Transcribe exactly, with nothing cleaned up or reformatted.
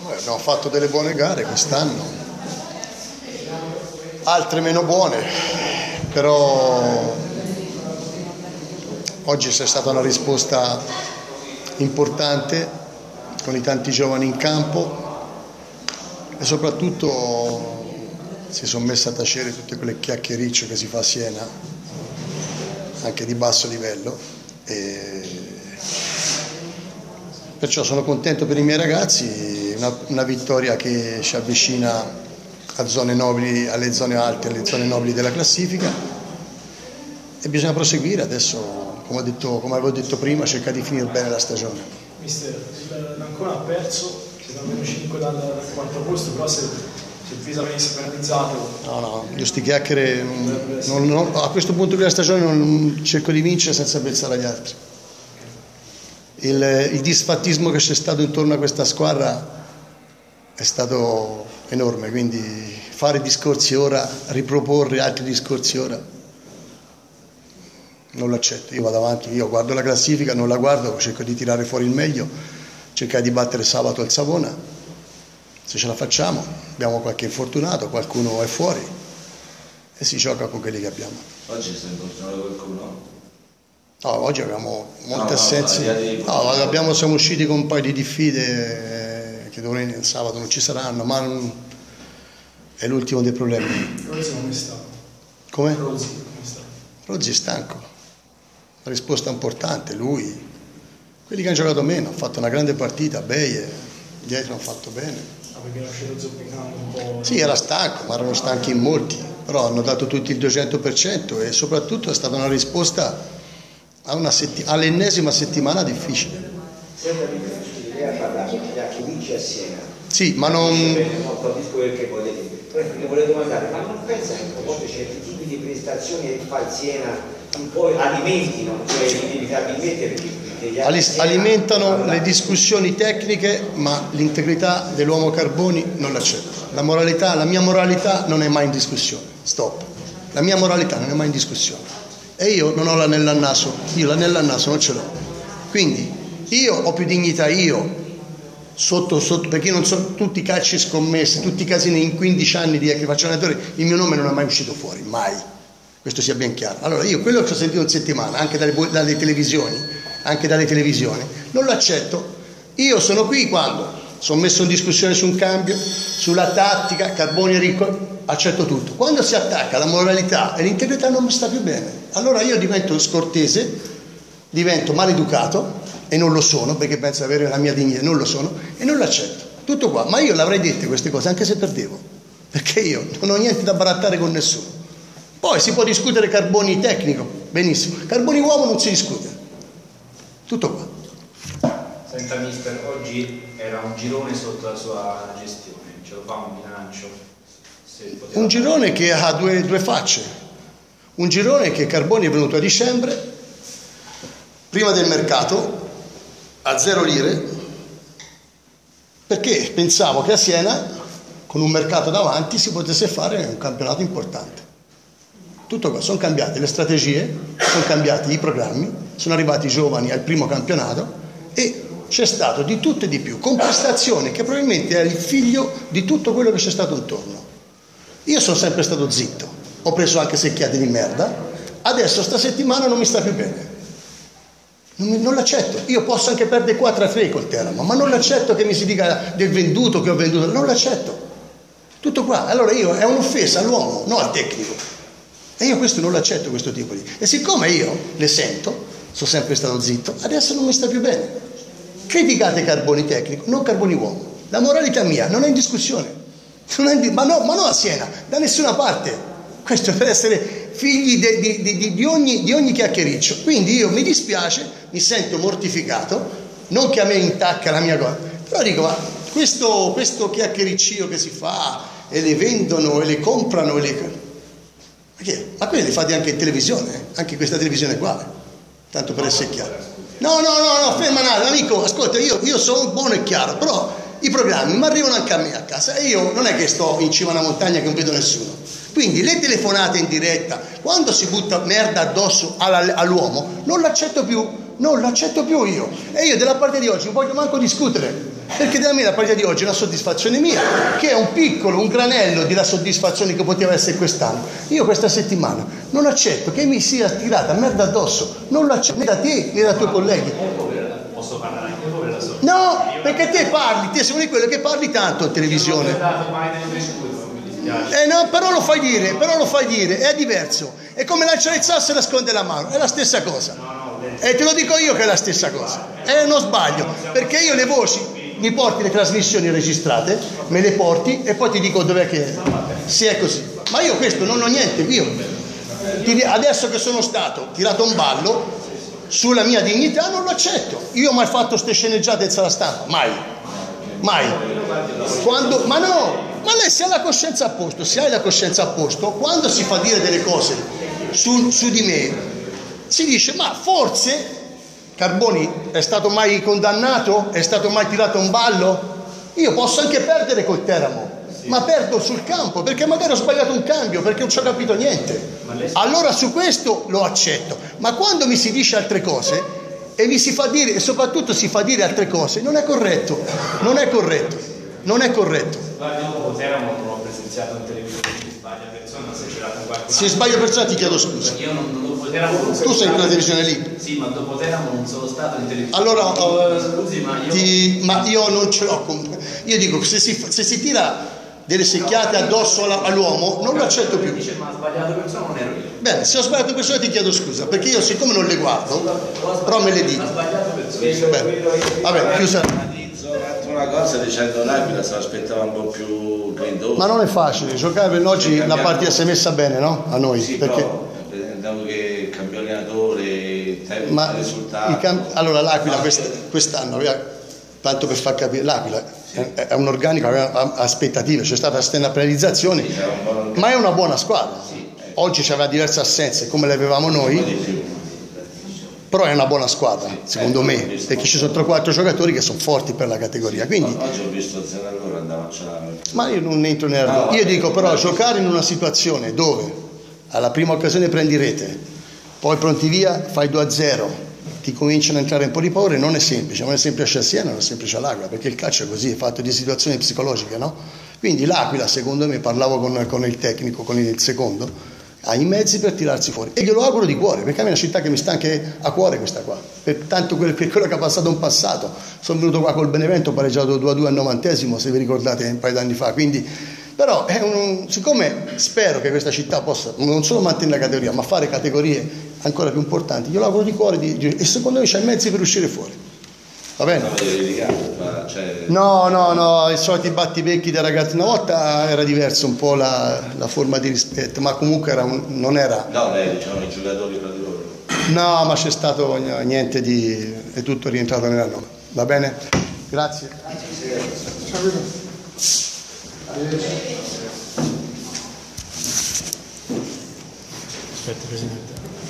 Noi abbiamo fatto delle buone gare quest'anno, altre meno buone, però oggi c'è stata una risposta importante con i tanti giovani in campo e soprattutto si sono messe a tacere tutte quelle chiacchiericce che si fa a Siena, anche di basso livello, e perciò sono contento per i miei ragazzi, una, una vittoria che ci avvicina a zone nobili, alle zone alte, alle zone nobili della classifica, e bisogna proseguire adesso. Come, ho detto, come avevo detto prima, cerca di finire bene la stagione. Mister, l'Ancona ha perso, siete almeno cinque dal, dal quarto posto, però se, se il Pisa venisse penalizzato... No, no, io sti chiacchiere, non, non, a questo punto della stagione non cerco di vincere senza pensare agli altri. Il, il disfattismo che c'è stato intorno a questa squadra è stato enorme, quindi fare discorsi ora, riproporre altri discorsi ora, non l'accetto. Io vado avanti, io guardo la classifica, non la guardo, cerco di tirare fuori il meglio, cercare di battere sabato il Savona, se ce la facciamo. Abbiamo qualche infortunato, qualcuno è fuori e si gioca con quelli che abbiamo. Oggi sei infortunato qualcuno? No, oggi abbiamo molte no, assenze. No, no, abbiamo, siamo usciti con un paio di diffide eh, che domenica il sabato non ci saranno, ma non, è l'ultimo dei problemi. Rozzi non è stato. Come? Rozzi non è stato. Rozzi è stanco. Una risposta importante, lui, quelli che hanno giocato meno, hanno fatto una grande partita, Beie, dietro hanno fatto bene. Ah, perché era uscito zoppicando un po'. Sì, era stanco, ma erano stanchi in molti, però hanno dato tutti il duecento per cento e soprattutto è stata una risposta a una setti- all'ennesima settimana difficile. Senta, lei ha parlato di Chiachivici a Siena. Sì, ma non... Non capisco perché volete. Poi le volevo domandare, ma non pensa che a volte certi tipi di prestazioni che fa il Siena un po' alimentino, cioè inevitabilmente perché, perché Alis- alimentano le discussioni tecniche, ma l'integrità dell'uomo Carboni non l'accetto. La moralità, la mia moralità non è mai in discussione. Stop. La mia moralità non è mai in discussione. E io non ho l'anello al naso, io l'anello al naso non ce l'ho. Quindi io ho più dignità, io sotto, sotto perché non sono tutti calci scommessi, tutti i casini in quindici anni di che faccio allenatore, il mio nome non è mai uscito fuori, mai. Questo sia ben chiaro. Allora io quello che ho sentito in settimana, anche dalle, dalle televisioni, anche dalle televisioni, non l'accetto. Io sono qui quando sono messo in discussione su un cambio, sulla tattica, Carboni e Ricco, accetto tutto. Quando si attacca la moralità e l'integrità non mi sta più bene. Allora io divento scortese, divento maleducato, e non lo sono, perché penso di avere la mia dignità, non lo sono, e non l'accetto. Tutto qua. Ma io l'avrei dette queste cose, anche se perdevo, perché io non ho niente da barattare con nessuno. Poi si può discutere Carboni tecnico, benissimo. Carboni uomo non si discute. Tutto qua. Senta mister, oggi era un girone sotto la sua gestione, ce lo fa un bilancio? Se un girone che ha due, due facce. Un girone che Carboni è venuto a dicembre, prima del mercato, a zero lire, perché pensavo che a Siena, con un mercato davanti, si potesse fare un campionato importante. Tutto qua, sono cambiate le strategie, sono cambiati i programmi, sono arrivati i giovani al primo campionato e c'è stato di tutto e di più, con prestazioni che probabilmente è il figlio di tutto quello che c'è stato intorno. Io sono sempre stato zitto, ho preso anche secchiate di merda, adesso sta settimana non mi sta più bene. Non, mi, non l'accetto, io posso anche perdere quattro a tre col Teramo, ma non l'accetto che mi si dica del venduto che ho venduto, non l'accetto. Tutto qua, allora io è un'offesa all'uomo, non al tecnico. E io questo non l'accetto, questo tipo di... E siccome io le sento, sono sempre stato zitto, adesso non mi sta più bene. Criticate Carboni tecnico, non Carboni uomo. La moralità mia non è in discussione. Non è in di... ma, no, ma no a Siena, da nessuna parte. Questo è per essere figli di, di, di, di, ogni, di ogni chiacchiericcio. Quindi io mi dispiace, mi sento mortificato, non che a me intacca la mia cosa, però dico, ma questo, questo chiacchiericcio che si fa, e le vendono, e le comprano, e le... Ma quelli li fate anche in televisione, eh? Anche questa televisione qua, tanto per essere chiaro. No, no, no, no, ferma nada, amico, ascolta, io, io sono buono e chiaro, però i programmi mi arrivano anche a me a casa e io non è che sto in cima a una montagna che non vedo nessuno. Quindi le telefonate in diretta, quando si butta merda addosso alla, all'uomo, non l'accetto più, non l'accetto più io. E io della parte di oggi non voglio manco discutere. perché da me la partita di oggi è una soddisfazione mia, che è un piccolo, un granello della soddisfazione che poteva essere quest'anno. Io questa settimana non accetto che mi sia tirata merda addosso, non lo accetto né da te né dai tuoi colleghi. Posso parlare anche voi da solo? No, perché te parli, te sei uno di quelli che parli tanto in televisione. Eh no, però lo fai dire, però lo fai dire, è diverso. È come lanciare il sasso e nascondere la mano, è la stessa cosa. E te lo dico io che è la stessa cosa. È uno sbaglio, perché io le voci mi porti le trasmissioni registrate, me le porti e poi ti dico dov'è che è. Se è così. Ma io questo non ho niente, io adesso che sono stato tirato un ballo sulla mia dignità non lo accetto. Io ho mai fatto ste sceneggiate in sala stampa? Mai. Mai. Quando, ma no, ma lei se ha la coscienza a posto, se hai la coscienza a posto, quando si fa dire delle cose su, su di me, si dice, ma forse Carboni è stato mai condannato? È stato mai tirato un ballo? Io posso anche perdere col Teramo, ma perdo sul campo, perché magari ho sbagliato un cambio, perché non ci ho capito niente. Allora su questo lo accetto. Ma quando mi si dice altre cose e mi si fa dire, e soprattutto si fa dire altre cose, non è corretto, non è corretto, non è corretto. Guarda, io dopo Teramo non ho presenziato in televisione, si sbaglia persona, se c'era qualcuno. Se sbaglio persona ti chiedo scusa. Io non, dopo Teramo non tu sei in quella televisione lì? Sì, ma dopo Teramo non sono stato in televisione. Allora, uh, scusi, ma io... Ti, ma io non ce l'ho con... Io dico, se si, se si tira delle secchiate addosso alla, all'uomo, non lo accetto più. Dice, ma ha sbagliato persona, non ero io. Bene, se ho sbagliato persona ti chiedo scusa, perché io siccome non le guardo, però me le dico. Ha sbagliato persona. Bene, vabbè, chiusa. Una cosa dicendo l'Aquila se l'aspettava un po' più grindoso. Ma non è facile, giocare per oggi la partita si è messa bene, no? A noi. Sì, perché... però, dato che cambia allenatore, il tempo, ma il risultato. il cam... Allora l'Aquila quest... quest'anno aveva, tanto per far capire, l'Aquila sì. è un organico, aveva aspettative, c'è stata questa penalizzazione, sì, ma è una buona squadra. Sì, ecco. Oggi c'aveva diverse assenze come le avevamo noi. Però è una buona squadra, sì, secondo me, perché ci sono tre o quattro giocatori che sono forti per la categoria. Quindi, oggi ho visto Zenallora andava a celare. Ma io non entro nell'argomento. Io dico però giocare in una situazione dove alla prima occasione prendi rete, poi pronti via, fai due a zero, ti cominciano a entrare un po' di paure, non è semplice, non è semplice a Siena, non è semplice all'Aquila, perché il calcio è così, è fatto di situazioni psicologiche, no? Quindi l'Aquila, secondo me, parlavo con, con il tecnico, con il secondo, ha i mezzi per tirarsi fuori e glielo auguro di cuore, perché a me è una città che mi sta anche a cuore questa qua, per tanto quello, per quello che ha passato in passato. Sono venuto qua col Benevento, ho pareggiato due a due al novantesimo, se vi ricordate, un paio d'anni fa, quindi però è un, siccome spero che questa città possa non solo mantenere la categoria ma fare categorie ancora più importanti, glielo auguro di cuore di, e secondo me c'ha i mezzi per uscire fuori. Va bene? No, no, no, i soliti battibecchi dei ragazzi. Una volta era diverso un po' la, la forma di rispetto, ma comunque era un, non era. No, lei dicevano i giocatori tra di loro. No, ma c'è stato niente di. È tutto rientrato nella norma. Va bene? Grazie. Aspetta, Presidente.